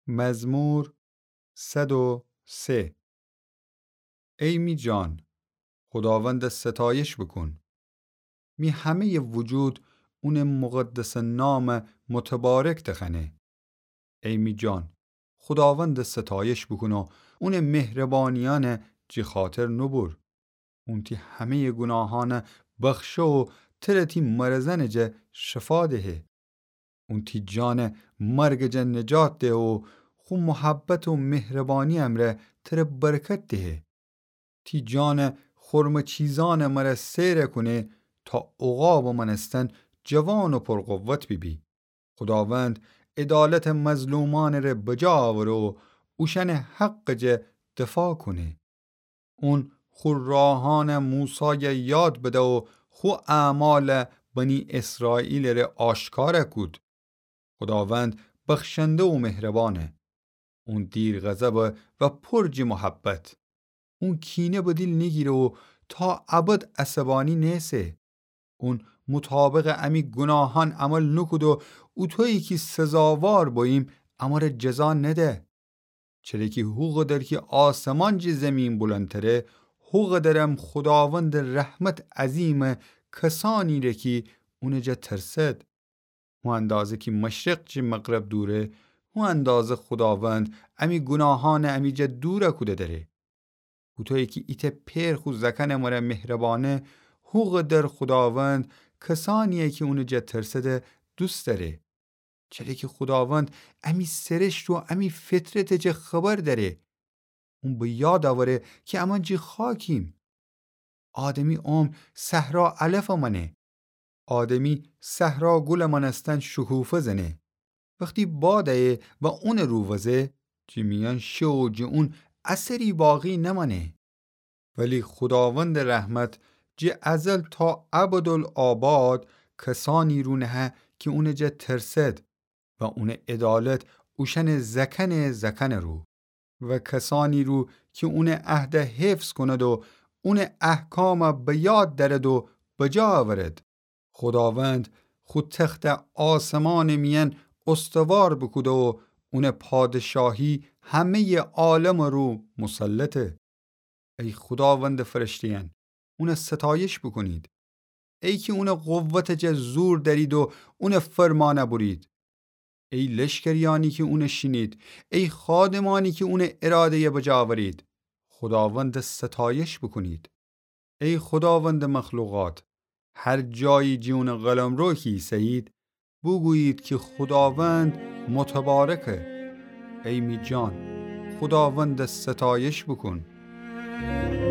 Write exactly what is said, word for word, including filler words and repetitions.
مزمور صد و سه. ای می جان، خداوند ستایش بکن. می همه وجود اون مقدس نام متبارک تخنه. ای می جان، خداوند ستایش بکن و اون مهربانیان جی خاطر نبور. اون تی همه گناهان بخشو و ترتی مرزن جه شفا ده. اون تی جان مرگ جه نجات ده و خو محبت و مهربانی امره تر برکت ده. تی جان خرم چیزان مره سیر کنه تا عقاب و منستن جوان و پرقوت بی بی. خداوند عدالت مظلومان ره بجا آور و اوشن حق جه دفاع کنه. اون خو راهان موسی یاد بده و خو اعمال بنی اسرائیل ره آشکار کود. خداوند بخشنده و مهربانه. اون دیر غضب و پرج محبت. اون کینه به دل نگیره و تا ابد عصبانی نیسه. اون مطابق امی گناهان عمل نکود و او تویی که سزاوار باییم امر جزا نده. چرا که حقوق در که آسمان جی زمین بلندتره، حقوق درم خداوند رحمت عظیم کسانی ره که اون جا ترسد. و اندازه که مشرق جی مغرب دوره، و اندازه خداوند امی گناهان امی جا دوره کده داره. و تویی که ایت پیر خود زکن مره مهربانه، حقوق در خداوند کسانیه که اون جا ترسده دوست داره. چرا که خداوند امی سرشت و امی فطرت جا خبر داره. اون به یاد آوره که امان جی خاکیم. آدمی ام صحرا علف منه. آدمی صحرا گل منستن شکوفه زنه. وقتی باده و اون رووزه جی میان شو جی اون اثری باقی نمانه. ولی خداوند رحمت جی ازل تا ابدالآباد کسانی رونه که اون جا ترسد و اون عدالت اوشن زکن زکن رو و کسانی رو که اون عهد حفظ کند و اون احکام به یاد درد و بجا آورد. خداوند خود تخت آسمان میان استوار بکود و اون پادشاهی همه عالم رو مسلطه. ای خداوند فرشتیان، اون ستایش بکنید. ای که اون قوت جه زور دارید و اون فرمان برید. ای لشکریانی که اون شینید. ای خادمانی که اون اراده بجا آورید. خداوند ستایش بکنید. ای خداوند مخلوقات، هر جایی جون قلم رو کیسید بگویید که خداوند متبارکه. ای می جان، خداوند ستایش بکن.